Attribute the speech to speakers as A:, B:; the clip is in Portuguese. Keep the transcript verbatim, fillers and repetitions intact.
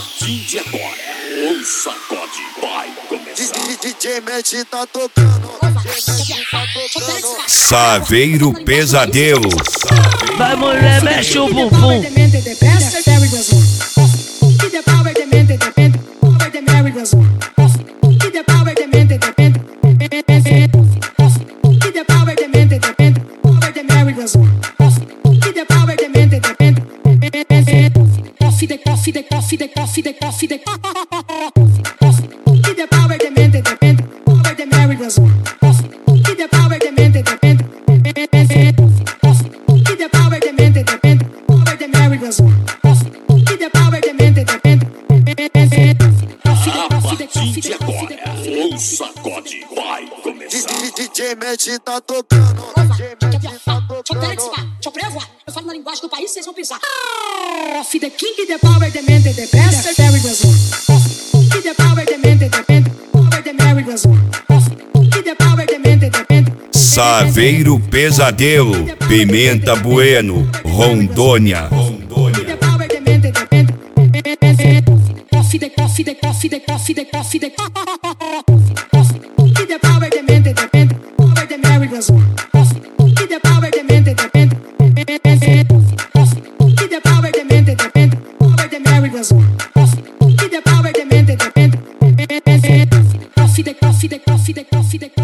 A: partir de agora, o sacode vai começar.
B: D J Matt tá tocando, D J Matt tá tocando.
C: Saveiro Pesadelo.
D: Vai, mulher, mexe o bumbum.
A: O sacode vai começar.
B: D J Matt tá tocando, D J Matt tá
E: Deixa eu
B: tocando.
E: participar, deixa eu prevoar. Eu falo na linguagem do país, vocês vão pensar. Off the king, the power, the man, the best, the very was off. The power, the man, the best, power, the Mary was off. The power, the man, the best.
C: Saveiro Pesadelo. Pimenta Bueno, Rondônia.
E: The power, the man, the best. Off the coffee, the coffee, the coffee, the coffee, the the power, the man, the best, power, the Mary was off. The power, the man, the best. The power, the man, the best, power, the Mary was off. The power, the man, the best. Coffee, the coffee, the coffee, the coffee, the